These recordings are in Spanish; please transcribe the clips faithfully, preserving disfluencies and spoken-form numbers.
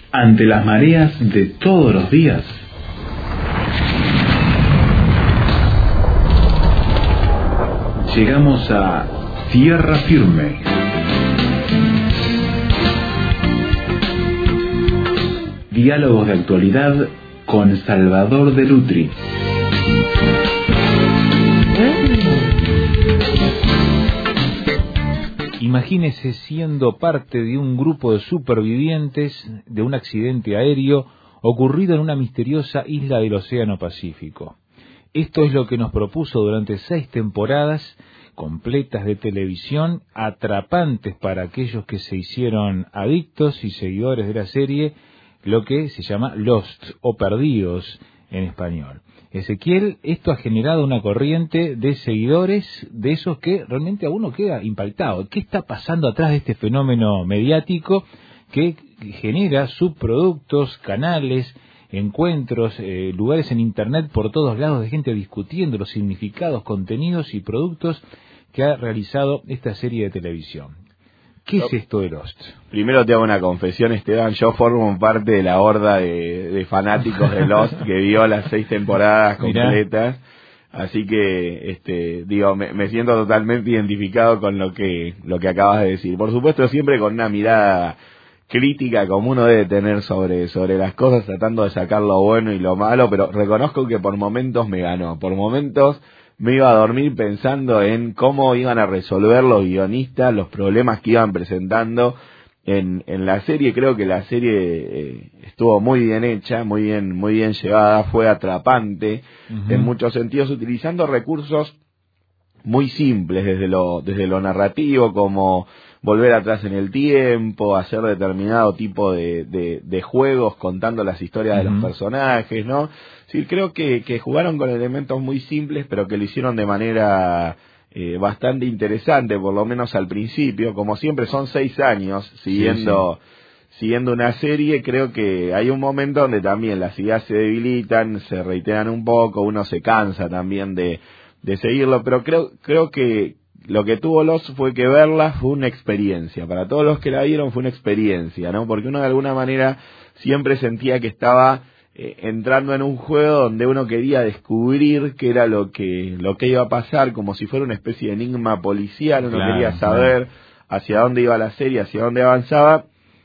ante las mareas de todos los días. Llegamos a tierra firme. Diálogos de actualidad con Salvador de Lutri. Imagínese siendo parte de un grupo de supervivientes de un accidente aéreo ocurrido en una misteriosa isla del Océano Pacífico. Esto es lo que nos propuso durante seis temporadas completas de televisión, atrapantes para aquellos que se hicieron adictos y seguidores de la serie, lo que se llama Lost o Perdidos en español. Ezequiel, esto ha generado una corriente de seguidores de esos que realmente a uno queda impactado. ¿Qué está pasando atrás de este fenómeno mediático que genera subproductos, canales, encuentros, eh, lugares en internet por todos lados de gente discutiendo los significados, contenidos y productos que ha realizado esta serie de televisión? ¿Qué es esto de Lost? Primero te hago una confesión, Esteban. Yo formo parte de la horda de, de fanáticos de Lost que vio las seis temporadas completas. Mirá. Así que, este, digo, me, me siento totalmente identificado con lo que, lo que acabas de decir. Por supuesto, siempre con una mirada crítica como uno debe tener sobre, sobre las cosas, tratando de sacar lo bueno y lo malo, pero reconozco que por momentos me ganó. Por momentos me iba a dormir pensando en cómo iban a resolver los guionistas los problemas que iban presentando en, en la serie. Creo que la serie eh, estuvo muy bien hecha, muy bien, muy bien llevada, fue atrapante uh-huh. en muchos sentidos, utilizando recursos muy simples desde lo, desde lo narrativo, como volver atrás en el tiempo, hacer determinado tipo de, de, de juegos contando las historias uh-huh. de los personajes, ¿no? Sí, creo que, que jugaron con elementos muy simples, pero que lo hicieron de manera eh, bastante interesante, por lo menos al principio. Como siempre son seis años siguiendo, sí, sí. siguiendo una serie, creo que hay un momento donde también las ideas se debilitan, se reiteran un poco, uno se cansa también de, de seguirlo, pero creo, creo que lo que tuvo Lost fue que verla fue una experiencia. Para todos los que la vieron fue una experiencia, ¿no? Porque uno de alguna manera siempre sentía que estaba eh, entrando en un juego donde uno quería descubrir qué era lo que lo que iba a pasar, como si fuera una especie de enigma policial. Uno claro, quería saber claro. hacia dónde iba la serie, hacia dónde avanzaba.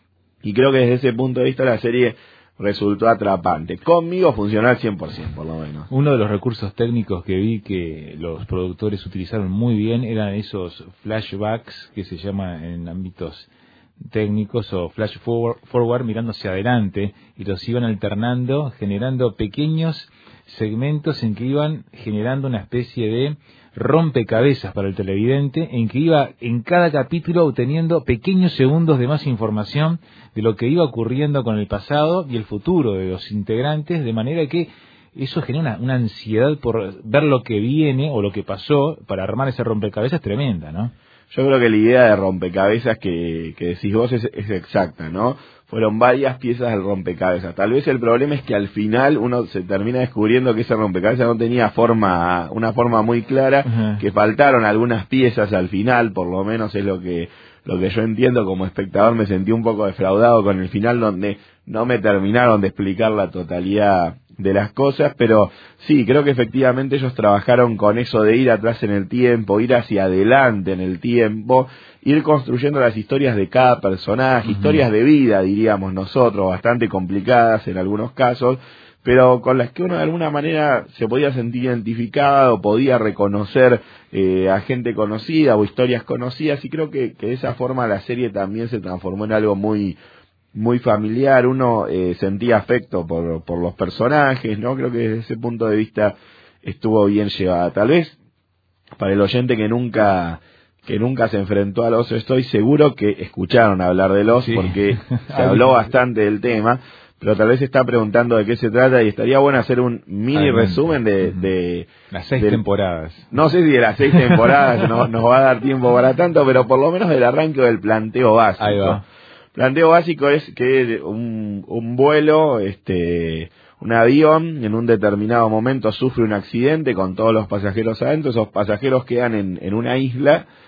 Y creo que desde ese punto de vista la serie resultó atrapante. Conmigo funcionó al cien por ciento, por lo menos. Uno de los recursos técnicos que vi que los productores utilizaron muy bien eran esos flashbacks que se llaman en ámbitos técnicos, o flash forward, forward mirando hacia adelante, y los iban alternando, generando pequeños segmentos en que iban generando una especie de rompecabezas para el televidente, en que iba en cada capítulo obteniendo pequeños segundos de más información de lo que iba ocurriendo con el pasado y el futuro de los integrantes, de manera que eso genera una, una ansiedad por ver lo que viene o lo que pasó para armar ese rompecabezas tremenda, ¿no? Yo creo que la idea de rompecabezas que, que decís vos es, es exacta, ¿no? Fueron varias piezas del rompecabezas. Tal vez el problema es que al final uno se termina descubriendo que ese rompecabezas no tenía forma, una forma muy clara, uh-huh. que faltaron algunas piezas al final, por lo menos es lo que, lo que yo entiendo. Como espectador me sentí un poco defraudado con el final, donde no me terminaron de explicar la totalidad de las cosas, pero sí, creo que efectivamente ellos trabajaron con eso de ir atrás en el tiempo, ir hacia adelante en el tiempo, ir construyendo las historias de cada personaje, uh-huh. historias de vida, diríamos nosotros, bastante complicadas en algunos casos, pero con las que uno de alguna manera se podía sentir identificado, podía reconocer eh, a gente conocida o historias conocidas, y creo que, que de esa forma la serie también se transformó en algo muy muy familiar. Uno eh, sentía afecto por, por los personajes, ¿no? Creo que desde ese punto de vista estuvo bien llevada. Tal vez para el oyente que nunca que nunca se enfrentó a Lost, estoy seguro que escucharon hablar de Lost, sí. porque se habló bastante del tema, pero tal vez se está preguntando de qué se trata, y estaría bueno hacer un mini Adelante. resumen de, uh-huh. de las seis de, temporadas. No sé si de las seis temporadas no, nos va a dar tiempo para tanto, pero por lo menos del arranque del planteo básico. Ahí va. Planteo básico es que un, un vuelo, este, un avión, en un determinado momento sufre un accidente con todos los pasajeros adentro. Esos pasajeros quedan en, en una isla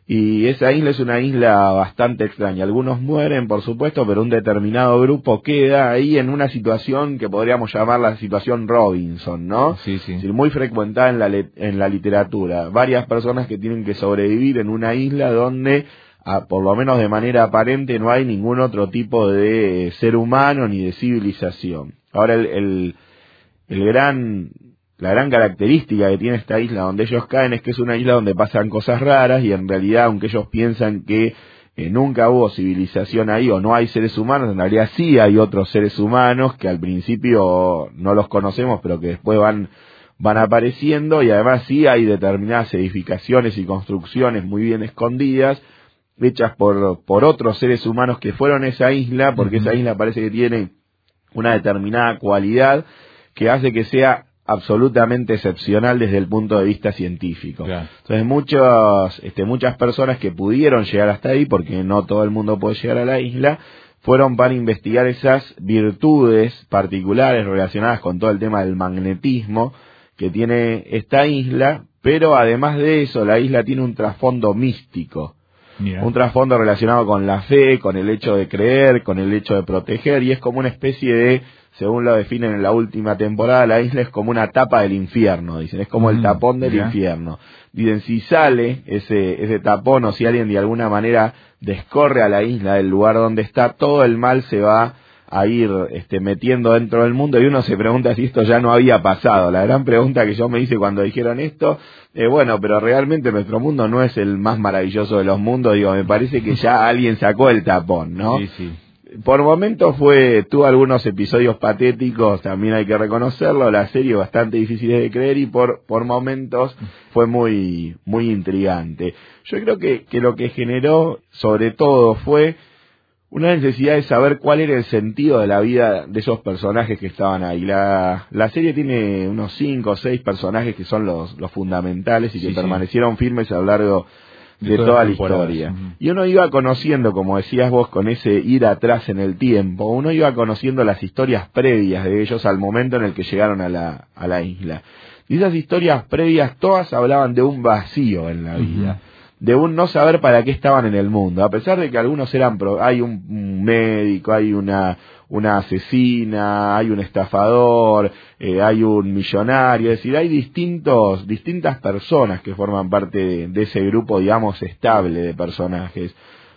Y esa isla es una isla bastante extraña. Algunos mueren, por supuesto, pero un determinado grupo queda ahí en una situación que podríamos llamar la situación Robinson, ¿no? Sí, sí. Es decir, muy frecuentada en la, en la literatura. Varias personas que tienen que sobrevivir en una isla donde, a, por lo menos de manera aparente, no hay ningún otro tipo de ser humano ni de civilización. Ahora, el, el, el gran... La gran característica que tiene esta isla donde ellos caen es que es una isla donde pasan cosas raras y en realidad, aunque ellos piensan que eh, nunca hubo civilización ahí o no hay seres humanos, en realidad sí hay otros seres humanos que al principio no los conocemos pero que después van, van apareciendo, y además sí hay determinadas edificaciones y construcciones muy bien escondidas hechas por, por otros seres humanos que fueron a esa isla, porque uh-huh. esa isla parece que tiene una determinada cualidad que hace que sea absolutamente excepcional desde el punto de vista científico. Claro. Entonces muchos, este, muchas personas que pudieron llegar hasta ahí, porque no todo el mundo puede llegar a la isla, fueron para investigar esas virtudes particulares relacionadas con todo el tema del magnetismo que tiene esta isla, pero además de eso la isla tiene un trasfondo místico. Yeah. Un trasfondo relacionado con la fe, con el hecho de creer, con el hecho de proteger, y es como una especie de, según lo definen en la última temporada, la isla es como una tapa del infierno, dicen, es como mm, el tapón del yeah. infierno. Dicen, si sale ese, ese tapón, o si alguien de alguna manera descorre a la isla del lugar donde está, todo el mal se va a ir este, metiendo dentro del mundo, y uno se pregunta si esto ya no había pasado. La gran pregunta que yo me hice cuando dijeron esto, eh, bueno, pero realmente nuestro mundo no es el más maravilloso de los mundos, digo, me parece que ya alguien sacó el tapón, ¿no? Sí, sí. Por momentos fue, tuvo algunos episodios patéticos, también hay que reconocerlo, la serie bastante difícil de creer, y por, por momentos fue muy, muy intrigante. Yo creo que, que lo que generó, sobre todo, fue una necesidad de saber cuál era el sentido de la vida de esos personajes que estaban ahí. La, la serie tiene unos cinco o seis personajes que son los, los fundamentales y que sí, permanecieron sí. firmes a lo largo de, de toda la historia. Uh-huh. Y uno iba conociendo, como decías vos, con ese ir atrás en el tiempo, uno iba conociendo las historias previas de ellos al momento en el que llegaron a la, a la isla. Y esas historias previas todas hablaban de un vacío en la vida. Uh-huh. De un no saber para qué estaban en el mundo, a pesar de que algunos eran, pro, hay un médico, hay una una asesina, hay un estafador, eh, hay un millonario, es decir, hay distintos distintas personas que forman parte de, de ese grupo, digamos, estable de personajes.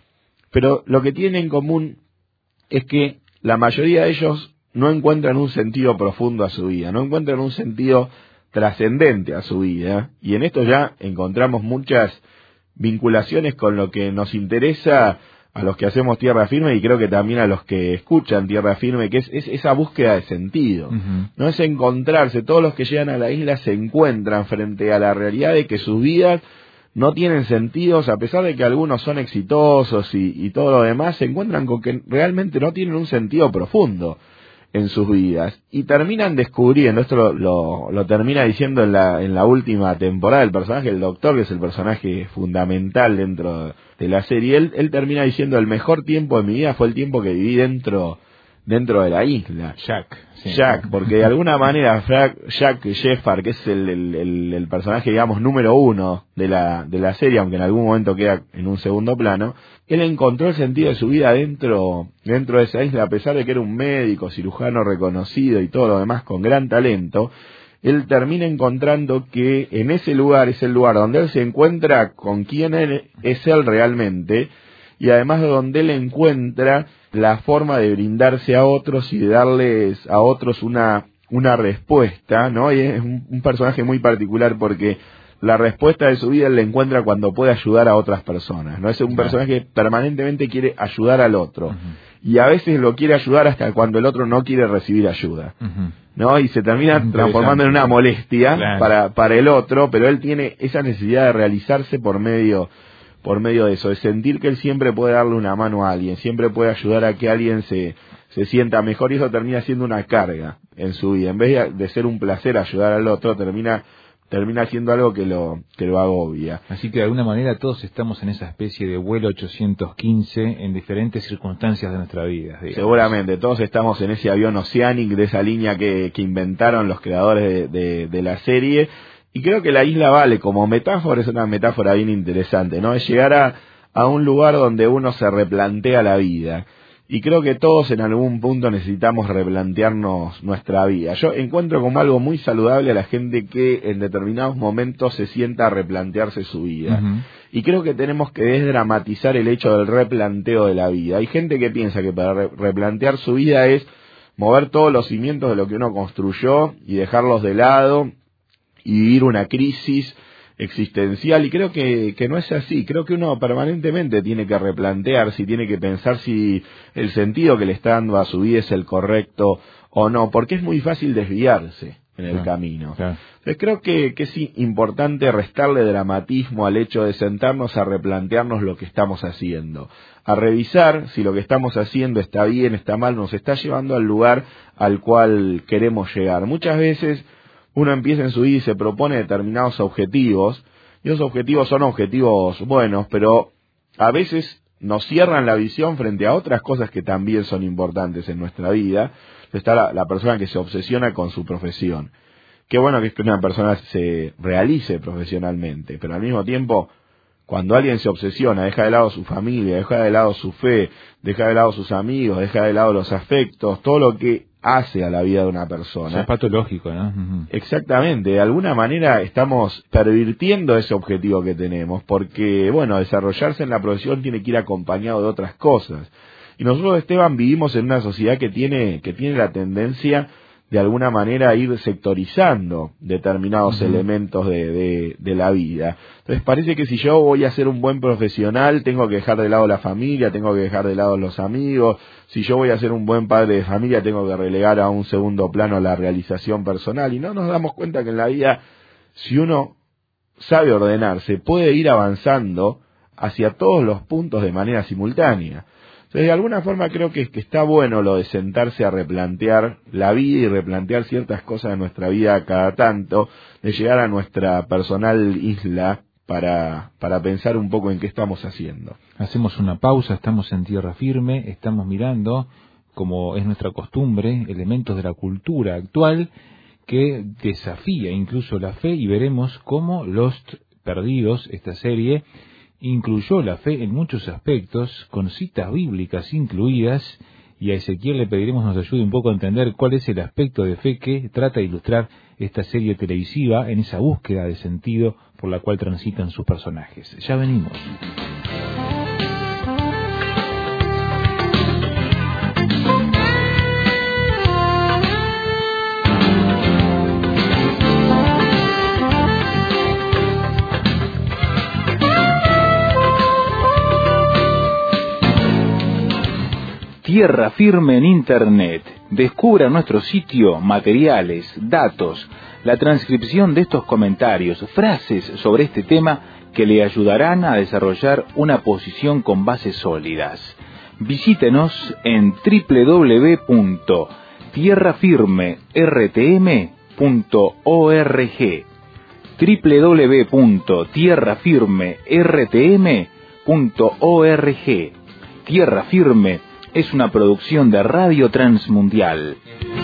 Pero lo que tienen en común es que la mayoría de ellos no encuentran un sentido profundo a su vida, no encuentran un sentido trascendente a su vida, y en esto ya encontramos muchas vinculaciones con lo que nos interesa a los que hacemos Tierra Firme, y creo que también a los que escuchan Tierra Firme, que es, es esa búsqueda de sentido. Uh-huh. No es encontrarse, todos los que llegan a la isla se encuentran frente a la realidad de que sus vidas no tienen sentidos, a pesar de que algunos son exitosos y, y todo lo demás, se encuentran con que realmente no tienen un sentido profundo en sus vidas, y terminan descubriendo, esto lo, lo, lo termina diciendo en la, en la última temporada el personaje, el doctor, que es el personaje fundamental dentro de la serie, él, él termina diciendo, el mejor tiempo de mi vida fue el tiempo que viví dentro dentro de la isla. Jack. Sí. Jack, porque de alguna manera Jack Shephard, que es el, el, el, el personaje, digamos, número uno de la, de la serie, aunque en algún momento queda en un segundo plano, él encontró el sentido de su vida dentro, dentro de esa isla, a pesar de que era un médico, cirujano reconocido y todo lo demás con gran talento. Él termina encontrando que en ese lugar es el lugar donde él se encuentra con quién él, es él realmente, y además de donde él encuentra la forma de brindarse a otros y de darles a otros una, una respuesta, ¿no? Y es un, un personaje muy particular porque la respuesta de su vida él la encuentra cuando puede ayudar a otras personas, ¿no? Es un personaje que permanentemente quiere ayudar al otro. Uh-huh. Y a veces lo quiere ayudar hasta cuando el otro no quiere recibir ayuda, uh-huh. ¿no? Y se termina transformando en una molestia claro. para, para el otro, pero él tiene esa necesidad de realizarse por medio, por medio de eso, de sentir que él siempre puede darle una mano a alguien, siempre puede ayudar a que alguien se, se sienta mejor, y eso termina siendo una carga en su vida. En vez de, de ser un placer ayudar al otro, termina termina siendo algo que lo que lo agobia. Así que de alguna manera todos estamos en esa especie de vuelo ochocientos quince en diferentes circunstancias de nuestra vida, digamos. Seguramente, todos estamos en ese avión Oceanic de esa línea que, que inventaron los creadores de, de, de la serie, Y creo que la isla vale como metáfora, es una metáfora bien interesante, ¿no? Es llegar a, a un lugar donde uno se replantea la vida. Y creo que todos en algún punto necesitamos replantearnos nuestra vida. Yo encuentro como algo muy saludable a la gente que en determinados momentos se sienta a replantearse su vida. Uh-huh. Y creo que tenemos que desdramatizar el hecho del replanteo de la vida. Hay gente que piensa que para re- replantear su vida es mover todos los cimientos de lo que uno construyó y dejarlos de lado y vivir una crisis existencial, y creo que, que no es así. Creo que uno permanentemente tiene que replantear, si tiene que pensar si el sentido que le está dando a su vida es el correcto o no, porque es muy fácil desviarse en el claro, camino. Claro. Entonces creo que, que es importante restarle dramatismo al hecho de sentarnos a replantearnos lo que estamos haciendo, a revisar si lo que estamos haciendo está bien, está mal, nos está llevando al lugar al cual queremos llegar. Muchas veces uno empieza en su vida y se propone determinados objetivos, y esos objetivos son objetivos buenos, pero a veces nos cierran la visión frente a otras cosas que también son importantes en nuestra vida. Está la, la persona que se obsesiona con su profesión. Qué bueno que es que una persona se realice profesionalmente, pero al mismo tiempo, cuando alguien se obsesiona, deja de lado su familia, deja de lado su fe, deja de lado sus amigos, deja de lado los afectos, todo lo que hace a la vida de una persona. Es patológico, ¿no? Uh-huh. Exactamente, de alguna manera estamos pervirtiendo ese objetivo que tenemos, porque, bueno, desarrollarse en la profesión tiene que ir acompañado de otras cosas. Y nosotros, Esteban, vivimos en una sociedad que tiene, que tiene la tendencia de alguna manera a ir sectorizando determinados uh-huh. elementos de, de, de la vida. Entonces parece que si yo voy a ser un buen profesional, tengo que dejar de lado la familia, tengo que dejar de lado los amigos. Si yo voy a ser un buen padre de familia, tengo que relegar a un segundo plano la realización personal. Y no nos damos cuenta que en la vida, si uno sabe ordenarse, puede ir avanzando hacia todos los puntos de manera simultánea. Entonces, de alguna forma creo que, que está bueno lo de sentarse a replantear la vida y replantear ciertas cosas de nuestra vida cada tanto, de llegar a nuestra personal isla para, para pensar un poco en qué estamos haciendo. Hacemos una pausa, estamos en tierra firme, estamos mirando, como es nuestra costumbre, elementos de la cultura actual que desafía incluso la fe, y veremos cómo Lost Perdidos, esta serie, incluyó la fe en muchos aspectos, con citas bíblicas incluidas, y a Ezequiel le pediremos nos ayude un poco a entender cuál es el aspecto de fe que trata de ilustrar esta serie televisiva en esa búsqueda de sentido por la cual transitan sus personajes. Ya venimos. Tierra Firme en Internet. Descubra nuestro sitio materiales, datos, la transcripción de estos comentarios, frases sobre este tema que le ayudarán a desarrollar una posición con bases sólidas. Visítenos en doble u doble u doble u punto tierra firme r t m punto org, doble u doble u doble u punto tierra firme r t m punto org. Tierra Firme es una producción de Radio Transmundial.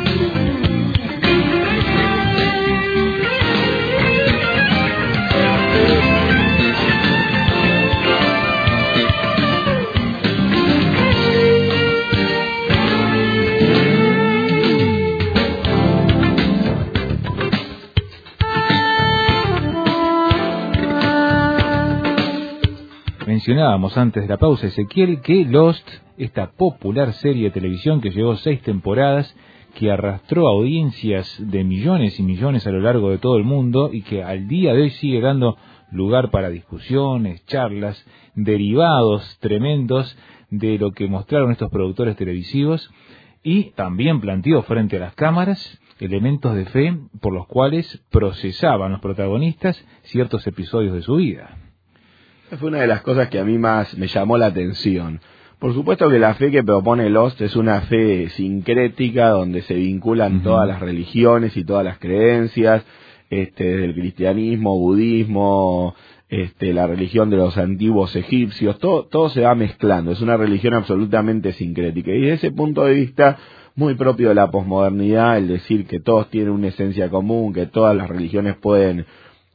Mencionábamos antes de la pausa, Ezequiel, que Lost, esta popular serie de televisión que llevó seis temporadas, que arrastró audiencias de millones y millones a lo largo de todo el mundo y que al día de hoy sigue dando lugar para discusiones, charlas, derivados tremendos de lo que mostraron estos productores televisivos, y también planteó frente a las cámaras elementos de fe por los cuales procesaban los protagonistas ciertos episodios de su vida. Fue una de las cosas que a mí más me llamó la atención. Por supuesto que la fe que propone Lost es una fe sincrética donde se vinculan uh-huh. todas las religiones y todas las creencias, este, desde el cristianismo, budismo, este, la religión de los antiguos egipcios, todo, todo se va mezclando, es una religión absolutamente sincrética. Y desde ese punto de vista, muy propio de la posmodernidad, el decir que todos tienen una esencia común, que todas las religiones pueden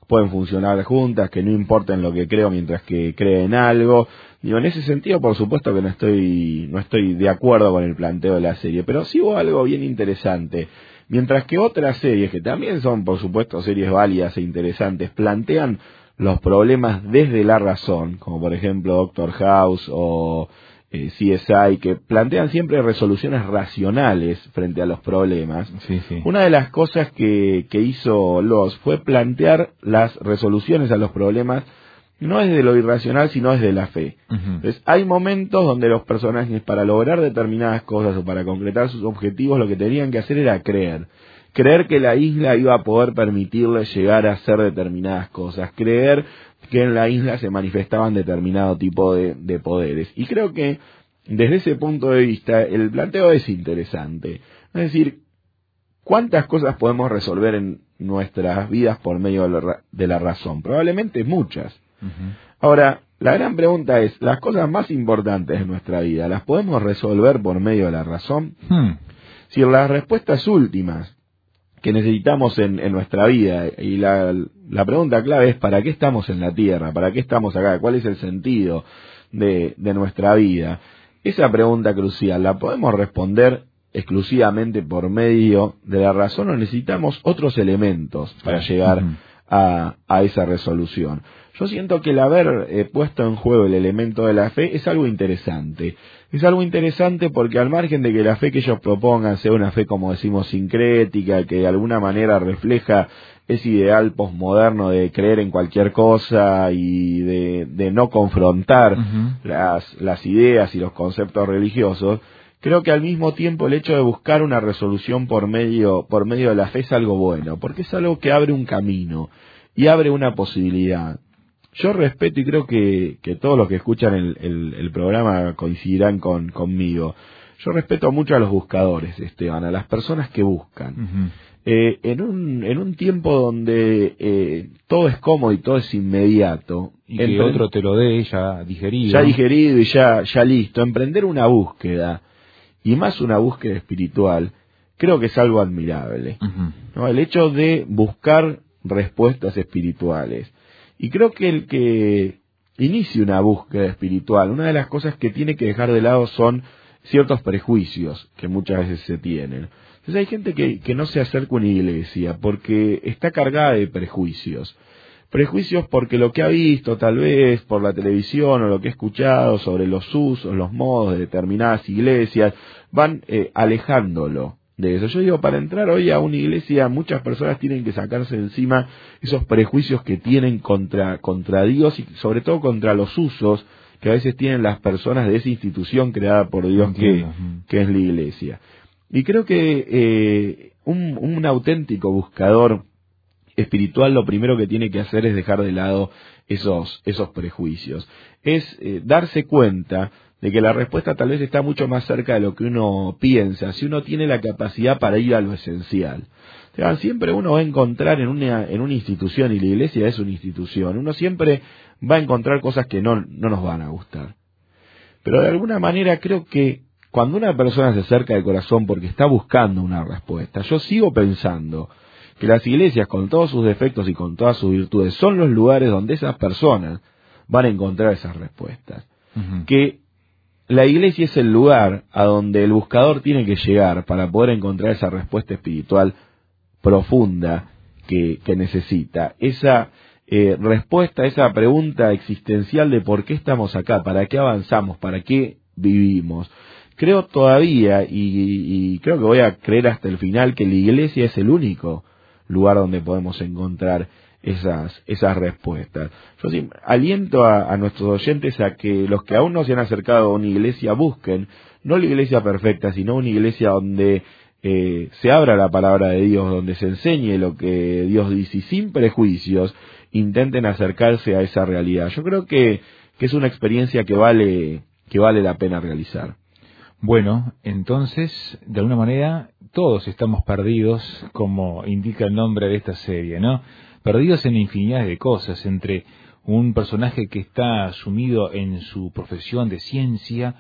pueden funcionar juntas, que no importa en lo que creo mientras que cree en algo. Digo, en ese sentido, por supuesto que no estoy, no estoy de acuerdo con el planteo de la serie, pero sí hubo algo bien interesante. Mientras que otras series, que también son, por supuesto, series válidas e interesantes, plantean los problemas desde la razón, como por ejemplo Doctor House o eh, C S I, que plantean siempre resoluciones racionales frente a los problemas. Sí, sí. Una de las cosas que, que hizo Lost fue plantear las resoluciones a los problemas no desde lo irracional, sino desde la fe. Uh-huh. Entonces, hay momentos donde los personajes, para lograr determinadas cosas o para concretar sus objetivos, lo que tenían que hacer era creer. Creer que la isla iba a poder permitirles llegar a hacer determinadas cosas. Creer que en la isla se manifestaban determinado tipo de, de poderes. Y creo que, desde ese punto de vista, el planteo es interesante. Es decir, ¿cuántas cosas podemos resolver en nuestras vidas por medio de la, de la razón? Probablemente muchas. Uh-huh. Ahora, la gran pregunta es, ¿las cosas más importantes de nuestra vida las podemos resolver por medio de la razón? Hmm. Si las respuestas últimas que necesitamos en, en nuestra vida, y la, la pregunta clave es, ¿para qué estamos en la Tierra? ¿Para qué estamos acá? ¿Cuál es el sentido de, de nuestra vida? Esa pregunta crucial, ¿la podemos responder exclusivamente por medio de la razón o necesitamos otros elementos para llegar uh-huh. a, a esa resolución? Yo siento que el haber eh, puesto en juego el elemento de la fe es algo interesante. Es algo interesante porque, al margen de que la fe que ellos propongan sea una fe, como decimos, sincrética, que de alguna manera refleja ese ideal posmoderno de creer en cualquier cosa y de, de no confrontar uh-huh. las, las ideas y los conceptos religiosos, creo que al mismo tiempo el hecho de buscar una resolución por medio, por medio de la fe es algo bueno, porque es algo que abre un camino y abre una posibilidad. Yo respeto, y creo que, que todos los que escuchan el, el, el programa coincidirán con, conmigo, yo respeto mucho a los buscadores, Esteban, a las personas que buscan. Uh-huh. Eh, en un en un tiempo donde eh, todo es cómodo y todo es inmediato, y que empre- otro te lo dé ya digerido. Ya digerido y ya, ya listo, emprender una búsqueda, y más una búsqueda espiritual, creo que es algo admirable. Uh-huh. ¿No? El hecho de buscar respuestas espirituales. Y creo que el que inicie una búsqueda espiritual, una de las cosas que tiene que dejar de lado son ciertos prejuicios que muchas veces se tienen. Entonces hay gente que, que no se acerca a una iglesia porque está cargada de prejuicios. Prejuicios porque lo que ha visto tal vez por la televisión o lo que ha escuchado sobre los usos, los modos de determinadas iglesias, van eh, alejándolo de eso. Yo digo, para entrar hoy a una iglesia, muchas personas tienen que sacarse de encima esos prejuicios que tienen contra, contra Dios y sobre todo contra los usos que a veces tienen las personas de esa institución creada por Dios que, que es la iglesia. Y creo que eh, un, un auténtico buscador espiritual lo primero que tiene que hacer es dejar de lado esos, esos prejuicios. Es eh, darse cuenta de que la respuesta tal vez está mucho más cerca de lo que uno piensa, si uno tiene la capacidad para ir a lo esencial. O sea, siempre uno va a encontrar en una, en una institución, y la iglesia es una institución, uno siempre va a encontrar cosas que no, no nos van a gustar. Pero de alguna manera creo que cuando una persona se acerca de corazón porque está buscando una respuesta, yo sigo pensando que las iglesias, con todos sus defectos y con todas sus virtudes, son los lugares donde esas personas van a encontrar esas respuestas. Uh-huh. Que la iglesia es el lugar a donde el buscador tiene que llegar para poder encontrar esa respuesta espiritual profunda que, que necesita. Esa eh, respuesta, esa pregunta existencial de por qué estamos acá, para qué avanzamos, para qué vivimos. Creo todavía, y, y creo que voy a creer hasta el final, que la iglesia es el único lugar donde podemos encontrar esas esas respuestas. Yo sí, aliento a, a nuestros oyentes a que los que aún no se han acercado a una iglesia busquen, no la iglesia perfecta, sino una iglesia donde eh, se abra la palabra de Dios, donde se enseñe lo que Dios dice, y sin prejuicios intenten acercarse a esa realidad. Yo creo que, que es una experiencia que vale, que vale la pena realizar. Bueno, entonces, de alguna manera, todos estamos perdidos, como indica el nombre de esta serie, ¿no? Perdidos en infinidad de cosas, entre un personaje que está sumido en su profesión de ciencia,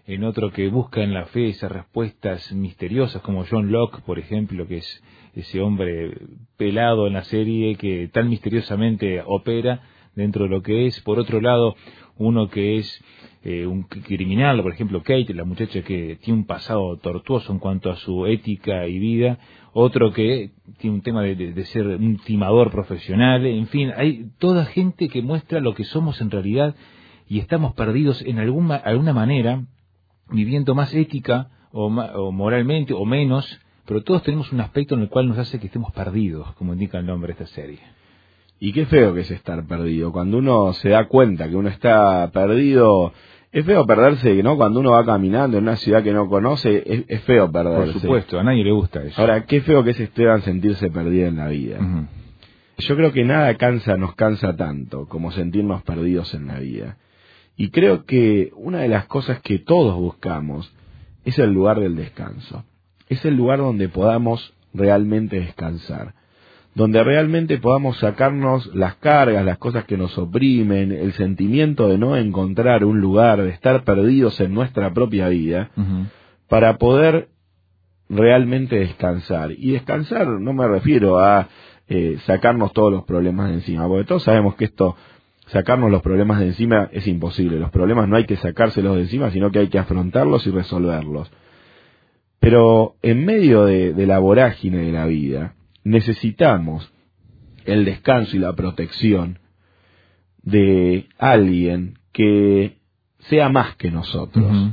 en otro que busca en la fe esas respuestas misteriosas, como John Locke, por ejemplo, que es ese hombre pelado en la serie que tan misteriosamente opera dentro de lo que es. Por otro lado, uno que es eh, un criminal, por ejemplo, Kate, la muchacha que tiene un pasado tortuoso en cuanto a su ética y vida. Otro que tiene un tema de, de, de ser un timador profesional. En fin, hay toda gente que muestra lo que somos en realidad y estamos perdidos en alguna, alguna manera, viviendo más ética o, o moralmente o menos, pero todos tenemos un aspecto en el cual nos hace que estemos perdidos, como indica el nombre de esta serie. Y qué feo que es estar perdido. Cuando uno se da cuenta que uno está perdido, es feo perderse, ¿no? Cuando uno va caminando en una ciudad que no conoce, es, es feo perderse. Por supuesto, a nadie le gusta eso. Ahora, qué feo que es, Esteban, sentirse perdido en la vida. Uh-huh. Yo creo que nada cansa, nos cansa tanto como sentirnos perdidos en la vida. Y creo que una de las cosas que todos buscamos es el lugar del descanso. Es el lugar donde podamos realmente descansar, donde realmente podamos sacarnos las cargas, las cosas que nos oprimen, el sentimiento de no encontrar un lugar, de estar perdidos en nuestra propia vida, uh-huh. para poder realmente descansar. Y descansar no me refiero a eh, sacarnos todos los problemas de encima, porque todos sabemos que esto, sacarnos los problemas de encima es imposible. Los problemas no hay que sacárselos de encima, sino que hay que afrontarlos y resolverlos. Pero en medio de, de la vorágine de la vida, necesitamos el descanso y la protección de alguien que sea más que nosotros. Uh-huh.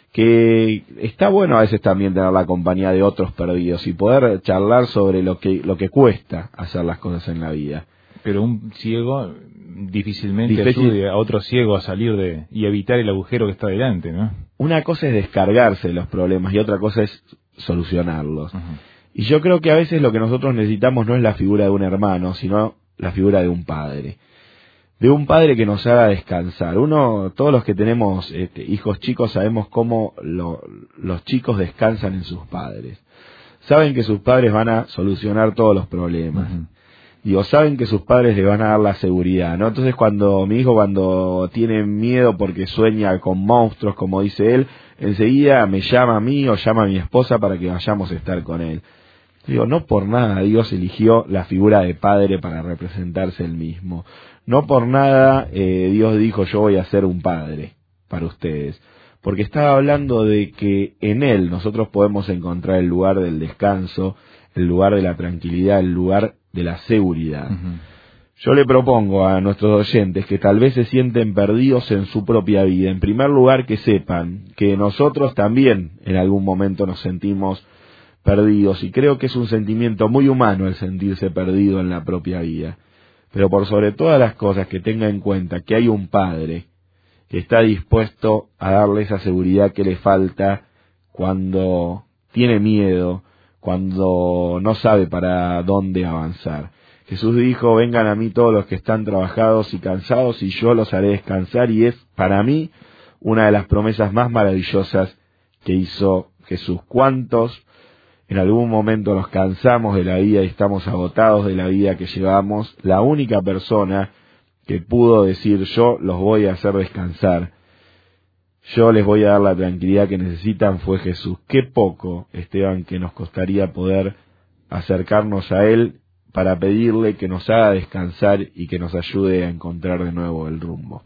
Que está bueno a veces también tener la compañía de otros perdidos y poder charlar sobre lo que, lo que cuesta hacer las cosas en la vida. Pero un ciego difícilmente Difícil. ayude a otro ciego a salir de y evitar el agujero que está delante, ¿no? Una cosa es descargarse de los problemas y otra cosa es solucionarlos. Uh-huh. Y yo creo que a veces lo que nosotros necesitamos no es la figura de un hermano, sino la figura de un padre. De un padre que nos haga descansar. Uno, todos los que tenemos este, hijos chicos sabemos cómo lo, los chicos descansan en sus padres. Saben que sus padres van a solucionar todos los problemas. Uh-huh. Digo, saben que sus padres le van a dar la seguridad, ¿no? Entonces cuando mi hijo cuando tiene miedo porque sueña con monstruos, como dice él, enseguida me llama a mí o llama a mi esposa para que vayamos a estar con él. Digo, no por nada Dios eligió la figura de padre para representarse él mismo. No por nada eh, Dios dijo, yo voy a ser un padre para ustedes. Porque estaba hablando de que en él nosotros podemos encontrar el lugar del descanso, el lugar de la tranquilidad, el lugar de la seguridad. Uh-huh. Yo le propongo a nuestros oyentes que tal vez se sienten perdidos en su propia vida. En primer lugar, que sepan que nosotros también en algún momento nos sentimos perdidos, y creo que es un sentimiento muy humano el sentirse perdido en la propia vida. Pero por sobre todas las cosas, que tenga en cuenta que hay un Padre que está dispuesto a darle esa seguridad que le falta cuando tiene miedo, cuando no sabe para dónde avanzar. Jesús dijo, vengan a mí todos los que están trabajados y cansados y yo los haré descansar, y es para mí una de las promesas más maravillosas que hizo Jesús. ¿Cuántos en algún momento nos cansamos de la vida y estamos agotados de la vida que llevamos? La única persona que pudo decir, yo los voy a hacer descansar, yo les voy a dar la tranquilidad que necesitan, fue Jesús. Qué poco, Esteban, que nos costaría poder acercarnos a Él para pedirle que nos haga descansar y que nos ayude a encontrar de nuevo el rumbo.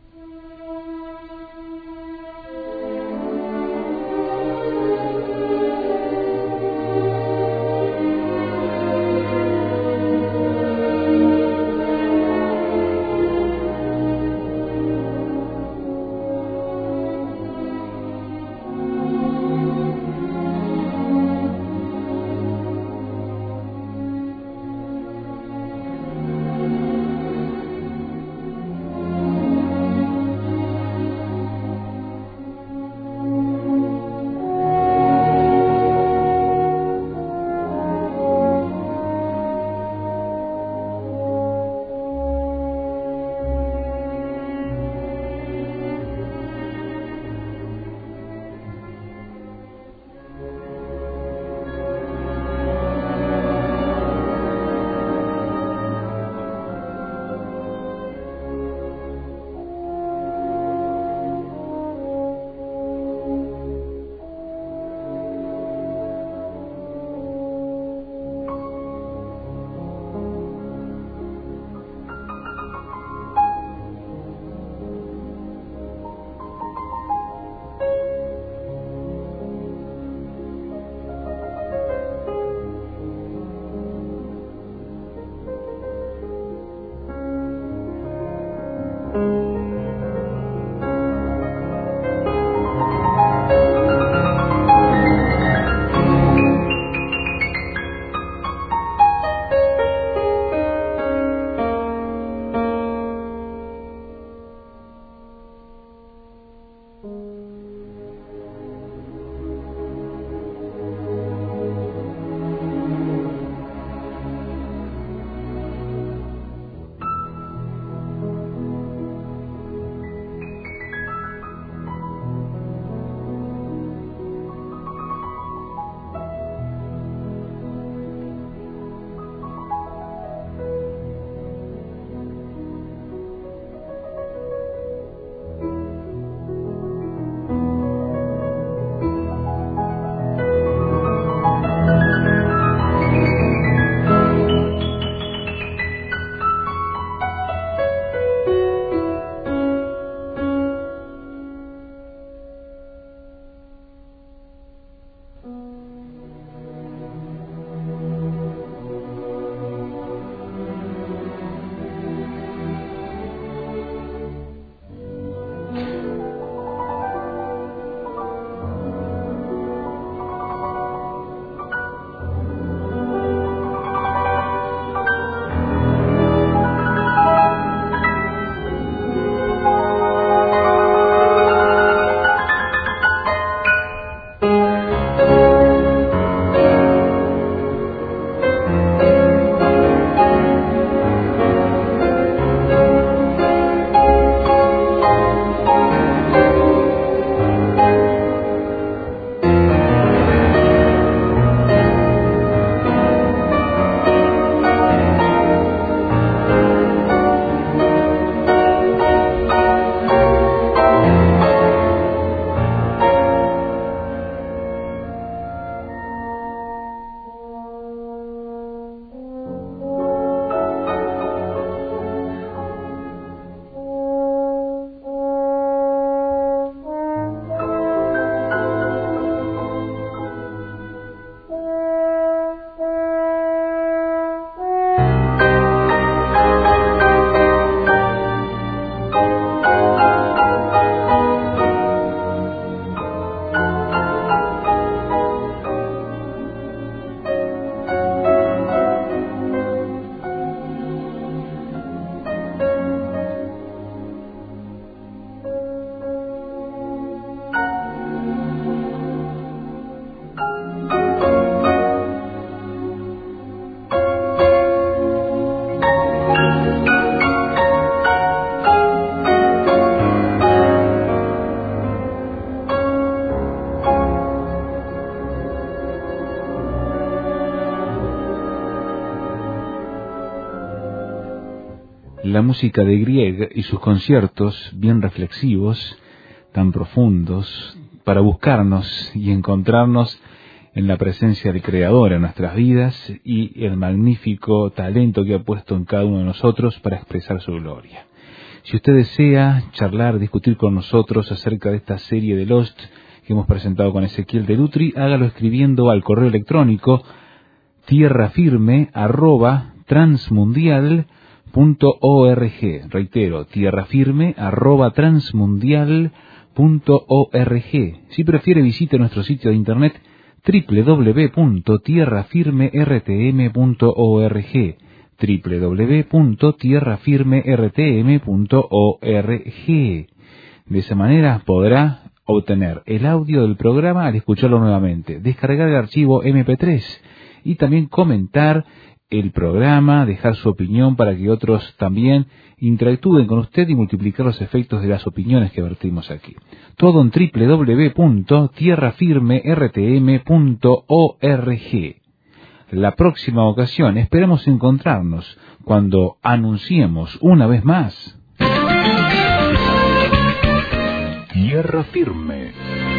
música de Grieg y sus conciertos bien reflexivos, tan profundos, para buscarnos y encontrarnos en la presencia del Creador en nuestras vidas y el magnífico talento que ha puesto en cada uno de nosotros para expresar su gloria. Si usted desea charlar, discutir con nosotros acerca de esta serie de Lost que hemos presentado con Ezequiel de Lutri, hágalo escribiendo al correo electrónico tierrafirme arroba transmundial punto org. Reitero, tierrafirme arroba transmundial punto org. Si prefiere, visite nuestro sitio de internet doble u doble u doble u punto tierrafirme r t m punto org, doble u doble u doble u punto tierrafirme r t m punto org. De esa manera podrá obtener el audio del programa al escucharlo nuevamente, descargar el archivo eme pe tres y también comentar el programa, dejar su opinión para que otros también interactúen con usted y multiplicar los efectos de las opiniones que vertimos aquí. Todo en doble u doble u doble u punto tierrafirme r t m punto org. La próxima ocasión esperamos encontrarnos cuando anunciemos una vez más Tierra Firme.